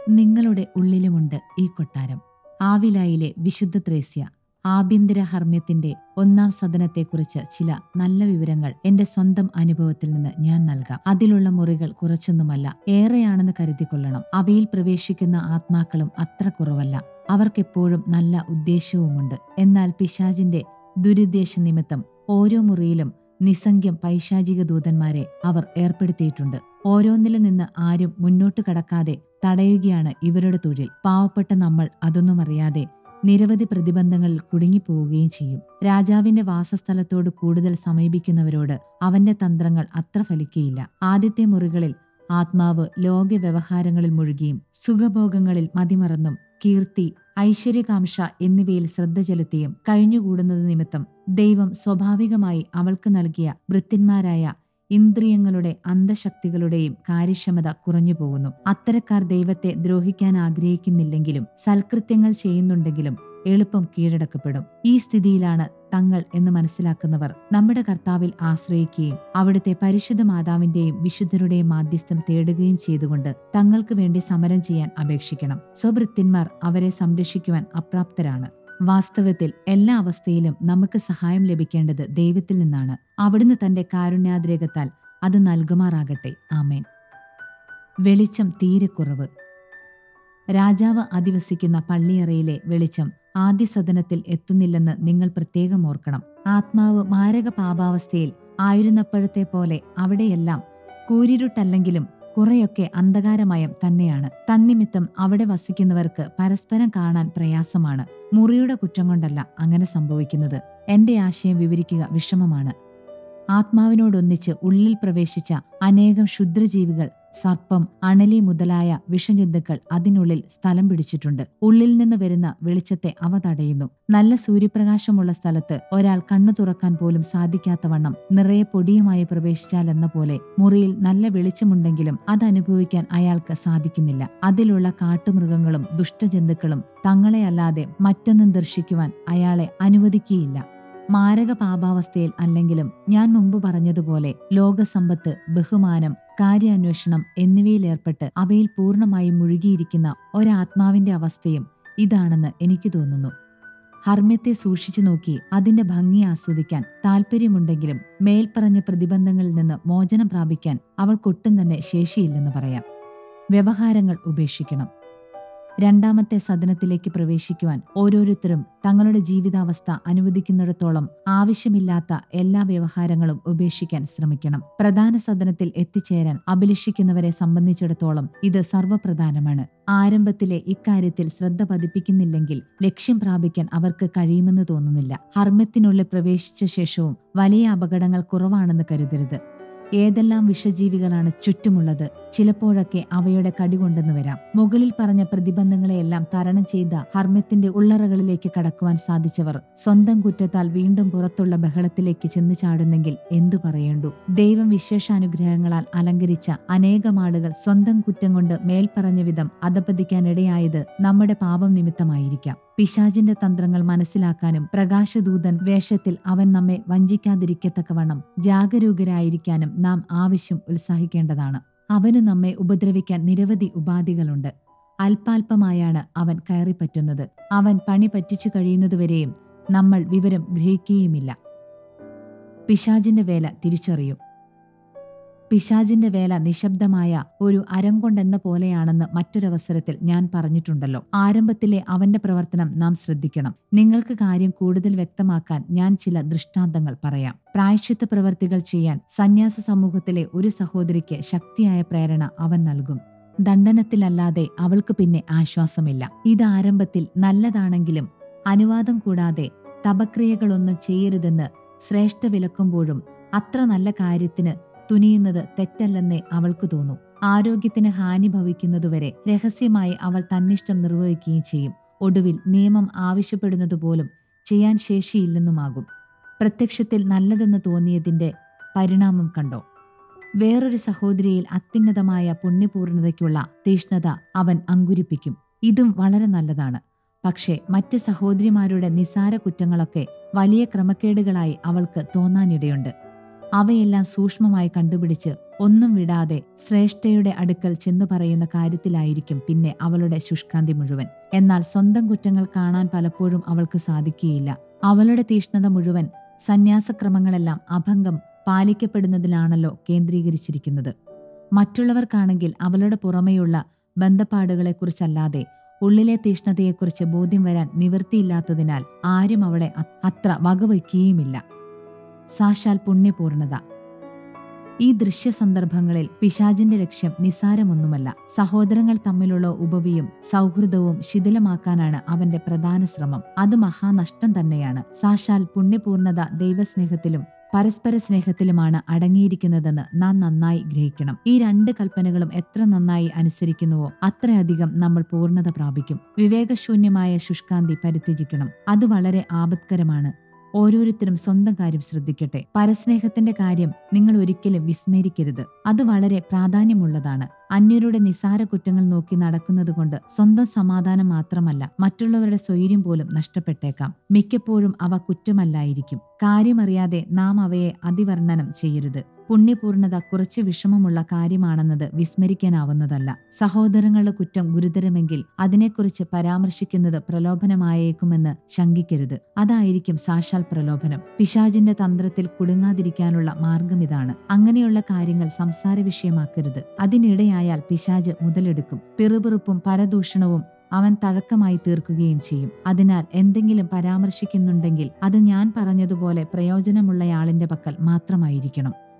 നിങ്ങളുടെ ഉള്ളിലുമുണ്ട് ഈ കൊട്ടാരം. ആവിലായിലെ വിശുദ്ധ ത്രേസ്യ ആഭ്യന്തര ഹർമ്മ്യത്തിന്റെ ഒന്നാം സദനത്തെക്കുറിച്ച് ചില നല്ല വിവരങ്ങൾ എന്റെ സ്വന്തം അനുഭവത്തിൽ നിന്ന് ഞാൻ നൽകാം. അതിലുള്ള മുറികൾ കുറച്ചൊന്നുമല്ല, ഏറെയാണെന്ന് കരുതിക്കൊള്ളണം. അവയിൽ പ്രവേശിക്കുന്ന ആത്മാക്കളും അത്ര കുറവല്ല. അവർക്കെപ്പോഴും നല്ല ഉദ്ദേശ്യവുമുണ്ട്. എന്നാൽ പിശാചിന്റെ ദുരുദ്ദേശ നിമിത്തം ഓരോ മുറിയിലും നിസ്സംഖ്യം പൈശാചിക ദൂതന്മാരെ അവർ ഏർപ്പെടുത്തിയിട്ടുണ്ട്. ഓരോന്നിലും നിന്ന് ആരും മുന്നോട്ട് കടക്കാതെ തടയുകയാണ് ഇവരുടെ തൊഴിൽ. പാവപ്പെട്ട നമ്മൾ അതൊന്നും അറിയാതെ നിരവധി പ്രതിബന്ധങ്ങളിൽ കുടുങ്ങിപ്പോവുകയും ചെയ്യും. രാജാവിന്റെ വാസസ്ഥലത്തോട് കൂടുതൽ സമീപിക്കുന്നവരോട് അവന്റെ തന്ത്രങ്ങൾ അത്ര ഫലിക്കയില്ല. ആദ്യത്തെ മുറികളിൽ ആത്മാവ് ലോക വ്യവഹാരങ്ങളിൽ മുഴുകിയും സുഖഭോഗങ്ങളിൽ മതിമറന്നും കീർത്തി, ഐശ്വര്യകാംക്ഷ എന്നിവയിൽ ശ്രദ്ധ ചെലുത്തിയും കഴിഞ്ഞുകൂടുന്നത് നിമിത്തം ദൈവം സ്വാഭാവികമായി അവൾക്ക് നൽകിയ ഭൃത്യന്മാരായ ഇന്ദ്രിയങ്ങളുടെ അന്തശക്തികളുടെയും കാര്യക്ഷമത കുറഞ്ഞു പോകുന്നു. അത്തരക്കാർ ദൈവത്തെ ദ്രോഹിക്കാൻ ആഗ്രഹിക്കുന്നില്ലെങ്കിലും സൽകൃത്യങ്ങൾ ചെയ്യുന്നുണ്ടെങ്കിലും എളുപ്പം കീഴടക്കപ്പെടും. ഈ സ്ഥിതിയിലാണ് തങ്ങൾ എന്ന് മനസ്സിലാക്കുന്നവർ നമ്മുടെ കർത്താവിൽ ആശ്രയിക്കുകയും അവിടുത്തെ പരിശുദ്ധ മാതാവിന്റെയും വിശുദ്ധരുടെയും മാധ്യസ്ഥം തേടുകയും ചെയ്തുകൊണ്ട് തങ്ങൾക്ക് വേണ്ടി സമരം ചെയ്യാൻ അപേക്ഷിക്കണം. സ്വഭൃത്യന്മാർ അവരെ സംരക്ഷിക്കുവാൻ അപ്രാപ്തരാണ്. വാസ്തവത്തിൽ എല്ലാ അവസ്ഥയിലും നമുക്ക് സഹായം ലഭിക്കേണ്ടത് ദൈവത്തിൽ നിന്നാണ്. അവിടുന്ന് തന്റെ കാരുണ്യാദ്രേകത്താൽ അത് നൽകുമാറാകട്ടെ. ആമേൻ. വെളിച്ചം തീരെ കുറവ്. രാജാവ് അധിവസിക്കുന്ന പള്ളിയറയിലെ വെളിച്ചം ആദ്യ സദനത്തിൽ എത്തുന്നില്ലെന്ന് നിങ്ങൾ പ്രത്യേകം ഓർക്കണം. ആത്മാവ് മാരക പാപാവസ്ഥയിൽ ആയിരുന്നപ്പോഴത്തെ പോലെ അവിടെയെല്ലാം കൂരിരുട്ടല്ലെങ്കിലും കുറെയൊക്കെ അന്ധകാരമയം തന്നെയാണ്. തന്നിമിത്തം അവിടെ വസിക്കുന്നവർക്ക് പരസ്പരം കാണാൻ പ്രയാസമാണ്. മുറിയുടെ കുറ്റം കൊണ്ടല്ല അങ്ങനെ സംഭവിക്കുന്നത്. എന്റെ ആശയം വിവരിക്കുക വിഷമമാണ്. ആത്മാവിനോടൊന്നിച്ച് ഉള്ളിൽ പ്രവേശിച്ച അനേകം ക്ഷുദ്രജീവികൾ, സർപ്പം, അണലി മുതലായ വിഷജന്തുക്കൾ അതിനുള്ളിൽ സ്ഥലം പിടിച്ചിട്ടുണ്ട്. ഉള്ളിൽ നിന്ന് വരുന്ന വെളിച്ചത്തെ അവ തടയുന്നു. നല്ല സൂര്യപ്രകാശമുള്ള സ്ഥലത്ത് ഒരാൾ കണ്ണു തുറക്കാൻ പോലും സാധിക്കാത്തവണ്ണം നിറയെ പൊടിയുമായി പ്രവേശിച്ചാലെന്ന പോലെ മുറിയിൽ നല്ല വെളിച്ചമുണ്ടെങ്കിലും അതനുഭവിക്കാൻ അയാൾക്ക് സാധിക്കുന്നില്ല. അതിലുള്ള കാട്ടുമൃഗങ്ങളും ദുഷ്ടജന്തുക്കളും തങ്ങളെ അല്ലാതെ മറ്റൊന്നും ദർശിക്കുവാൻ അയാളെ അനുവദിക്കുകയില്ല. മാരക പാപാവസ്ഥയിൽ അല്ലെങ്കിലും ഞാൻ മുമ്പ് പറഞ്ഞതുപോലെ ലോകസമ്പത്ത്, ബഹുമാനം, കാര്യാന്വേഷണം എന്നിവയിലേർപ്പെട്ട് അവയിൽ പൂർണ്ണമായി മുഴുകിയിരിക്കുന്ന ഒരാത്മാവിന്റെ അവസ്ഥയും ഇതാണെന്ന് എനിക്ക് തോന്നുന്നു. ഹർമ്മ്യത്തെ സൂക്ഷിച്ചു നോക്കി അതിന്റെ ഭംഗി ആസ്വദിക്കാൻ താല്പര്യമുണ്ടെങ്കിലും മേൽപ്പറഞ്ഞ പ്രതിബന്ധങ്ങളിൽ നിന്ന് മോചനം പ്രാപിക്കാൻ അവൾക്കൊട്ടും തന്നെ ശേഷിയില്ലെന്ന് പറയാം. വ്യവഹാരങ്ങൾ ഉപേക്ഷിക്കണം. രണ്ടാമത്തെ സദനത്തിലേക്ക് പ്രവേശിക്കുവാൻ ഓരോരുത്തരും തങ്ങളുടെ ജീവിതാവസ്ഥ അനുവദിക്കുന്നിടത്തോളം ആവശ്യമില്ലാത്ത എല്ലാ വ്യവഹാരങ്ങളും ഉപേക്ഷിക്കാൻ ശ്രമിക്കണം. പ്രധാന സദനത്തിൽ എത്തിച്ചേരാൻ അഭിലഷിക്കുന്നവരെ സംബന്ധിച്ചിടത്തോളം ഇത് സർവ്വപ്രധാനമാണ്. ആരംഭത്തിലെ ഇക്കാര്യത്തിൽ ശ്രദ്ധ പതിപ്പിക്കുന്നില്ലെങ്കിൽ ലക്ഷ്യം പ്രാപിക്കാൻ അവർക്ക് കഴിയുമെന്ന് തോന്നുന്നില്ല. ഹർമ്മ്യത്തിനുള്ളിൽ പ്രവേശിച്ച ശേഷവും വലിയ അപകടങ്ങൾ കുറവാണെന്ന് കരുതരുത്. ഏതെല്ലാം വിഷജീവികളാണ് ചുറ്റുമുള്ളത്. ചിലപ്പോഴൊക്കെ അവയുടെ കടികൊണ്ടെന്ന് വരാം. മുകളിൽ പറഞ്ഞ പ്രതിബന്ധങ്ങളെയെല്ലാം തരണം ചെയ്ത ഹർമ്മ്യത്തിന്റെ ഉള്ളറകളിലേക്ക് കടക്കുവാൻ സാധിച്ചവർ സ്വന്തം കുറ്റത്താൽ വീണ്ടും പുറത്തുള്ള ബഹളത്തിലേക്ക് ചെന്ന് ചാടുന്നെങ്കിൽ എന്തു പറയേണ്ടു. ദൈവം വിശേഷാനുഗ്രഹങ്ങളാൽ അലങ്കരിച്ച അനേകം ആളുകൾ സ്വന്തം കുറ്റം കൊണ്ട് മേൽപ്പറഞ്ഞ വിധം അധപ്പതിക്കാനിടയായത് നമ്മുടെ പാപം നിമിത്തമായിരിക്കാം. പിശാചിന്റെ തന്ത്രങ്ങൾ മനസ്സിലാക്കാനും പ്രകാശദൂതൻ വേഷത്തിൽ അവൻ നമ്മെ വഞ്ചിക്കാതിരിക്കത്തക്കവണ്ണം ജാഗരൂകരായിരിക്കാനും നാം ആവശ്യം ഉത്സാഹിക്കേണ്ടതാണ്. അവന് നമ്മെ ഉപദ്രവിക്കാൻ നിരവധി ഉപാധികളുണ്ട്. അല്പാൽപമായാണ് അവൻ കയറിപ്പറ്റുന്നത്. അവൻ പണി പറ്റിച്ചു കഴിയുന്നതുവരെയും നമ്മൾ വിവരം ഗ്രഹിക്കുകയുമില്ല. പിശാചിന്റെ വേല തിരിച്ചറിയും. പിശാചിന്റെ വേല നിശബ്ദമായ ഒരു അരങ്കൊണ്ടെന്ന പോലെയാണെന്ന് മറ്റൊരവസരത്തിൽ ഞാൻ പറഞ്ഞിട്ടുണ്ടല്ലോ. ആരംഭത്തിലെ അവന്റെ പ്രവർത്തനം നാം ശ്രദ്ധിക്കണം. നിങ്ങൾക്ക് കാര്യം കൂടുതൽ വ്യക്തമാക്കാൻ ഞാൻ ചില ദൃഷ്ടാന്തങ്ങൾ പറയാം. പ്രായശ്ചിത്ത പ്രവർത്തികൾ ചെയ്യാൻ സന്യാസ സമൂഹത്തിലെ ഒരു സഹോദരിക്ക് ശക്തിയായ പ്രേരണ അവൻ നൽകും. ദണ്ഡനത്തിലല്ലാതെ അവൾക്ക് പിന്നെ ആശ്വാസമില്ല. ഇത് ആരംഭത്തിൽ നല്ലതാണെങ്കിലും അനുവാദം കൂടാതെ തപക്രിയകളൊന്നും ചെയ്യരുതെന്ന് ശ്രേഷ്ഠ വിലക്കുമ്പോഴും അത്ര നല്ല കാര്യത്തിന് തുനിയുന്നത് തെറ്റല്ലെന്നേ അവൾക്ക് തോന്നൂ. ആരോഗ്യത്തിന് ഹാനി ഭവിക്കുന്നതുവരെ രഹസ്യമായി അവൾ തന്നിഷ്ടം നിർവഹിക്കുകയും ചെയ്യും. ഒടുവിൽ നിയമം ആവശ്യപ്പെടുന്നതുപോലും ചെയ്യാൻ ശേഷിയില്ലെന്നുമാകും. പ്രത്യക്ഷത്തിൽ നല്ലതെന്ന് തോന്നിയതിന്റെ പരിണാമം കണ്ടോ? വേറൊരു സഹോദരിയിൽ അത്യുന്നതമായ പുണ്യപൂർണതയ്ക്കുള്ള തീഷ്ണത അവൻ അങ്കുരിപ്പിക്കും. ഇതും വളരെ നല്ലതാണ്. പക്ഷേ മറ്റ് സഹോദരിമാരുടെ നിസാര കുറ്റങ്ങളൊക്കെ വലിയ ക്രമക്കേടുകളായി അവൾക്ക് തോന്നാനിടയുണ്ട്. അവയെല്ലാം സൂക്ഷ്മമായി കണ്ടുപിടിച്ച് ഒന്നും വിടാതെ ശ്രേഷ്ഠയുടെ അടുക്കൽ ചെന്നു പറയുന്ന കാര്യത്തിലായിരിക്കും പിന്നെ അവളുടെ ശുഷ്കാന്തി മുഴുവൻ. എന്നാൽ സ്വന്തം കുറ്റങ്ങൾ കാണാൻ പലപ്പോഴും അവൾക്ക് സാധിക്കുകയില്ല. അവളുടെ തീഷ്ണത മുഴുവൻ സന്യാസക്രമങ്ങളെല്ലാം അഭംഗം പാലിക്കപ്പെടുന്നതിലാണല്ലോ കേന്ദ്രീകരിച്ചിരിക്കുന്നത്. മറ്റുള്ളവർക്കാണെങ്കിൽ അവളുടെ പുറമെയുള്ള ബന്ധപ്പാടുകളെക്കുറിച്ചല്ലാതെ ഉള്ളിലെ തീഷ്ണതയെക്കുറിച്ച് ബോധ്യം വരാൻ നിവൃത്തിയില്ലാത്തതിനാൽ ആരും അവളെ അത്ര വകവയ്ക്കുകയുമില്ല. സാക്ഷാൽ പുണ്യപൂർണത. ഈ ദൃശ്യസന്ദർഭങ്ങളിൽ പിശാചിന്റെ ലക്ഷ്യം നിസ്സാരമൊന്നുമല്ല. സഹോദരങ്ങൾ തമ്മിലുള്ള ഉപവിയും സൗഹൃദവും ശിഥിലമാക്കാനാണ് അവന്റെ പ്രധാന ശ്രമം. അത് മഹാനഷ്ടം തന്നെയാണ്. സാക്ഷാൽ പുണ്യപൂർണത ദൈവസ്നേഹത്തിലും പരസ്പര സ്നേഹത്തിലുമാണ് അടങ്ങിയിരിക്കുന്നതെന്ന് നാം നന്നായി ഗ്രഹിക്കണം. ഈ 2 കൽപ്പനകളും എത്ര നന്നായി അനുസരിക്കുന്നുവോ അത്രയധികം നമ്മൾ പൂർണ്ണത പ്രാപിക്കും. വിവേകശൂന്യമായ ശുഷ്കാന്തി പരിത്യജിക്കണം. അത് വളരെ ആപത്കരമാണ്. ഓരോരുത്തരും സ്വന്തം കാര്യം ശ്രദ്ധിക്കട്ടെ. പരസ്നേഹത്തിന്റെ കാര്യം നിങ്ങൾ ഒരിക്കലും വിസ്മരിക്കരുത്. അത് വളരെ പ്രാധാന്യമുള്ളതാണ്. അന്യരുടെ നിസാര കുറ്റങ്ങൾ നോക്കി നടക്കുന്നതുകൊണ്ട് സ്വന്തം സമാധാനം മാത്രമല്ല മറ്റുള്ളവരുടെ സ്വൈര്യം പോലും നഷ്ടപ്പെട്ടേക്കാം. മിക്കപ്പോഴും അവ കുറ്റമല്ലായിരിക്കും. കാര്യമറിയാതെ നാം അവയെ അതിവർണ്ണനം ചെയ്യരുത്. പുണ്യപൂർണത കുറച്ച് വിഷമമുള്ള കാര്യമാണെന്നത് വിസ്മരിക്കാനാവുന്നതല്ല. സഹോദരങ്ങളുടെ കുറ്റം ഗുരുതരമെങ്കിൽ അതിനെക്കുറിച്ച് പരാമർശിക്കുന്നത് പ്രലോഭനമായേക്കുമെന്ന് ശങ്കിക്കരുത്. അതായിരിക്കും സാക്ഷാൽ പ്രലോഭനം. പിശാചിന്റെ തന്ത്രത്തിൽ കുടുങ്ങാതിരിക്കാനുള്ള മാർഗമിതാണ്. അങ്ങനെയുള്ള കാര്യങ്ങൾ സംസാര വിഷയമാക്കരുത്. അതിനിടയായാൽ പിശാച് മുതലെടുക്കും. പിറുപിറുപ്പും പരദൂഷണവും അവൻ തഴക്കമായി തീർക്കുകയും ചെയ്യും. അതിനാൽ എന്തെങ്കിലും പരാമർശിക്കുന്നുണ്ടെങ്കിൽ അത് ഞാൻ പറഞ്ഞതുപോലെ പ്രയോജനമുള്ളയാളിന്റെ പക്കൽ മാത്രമായിരിക്കണം.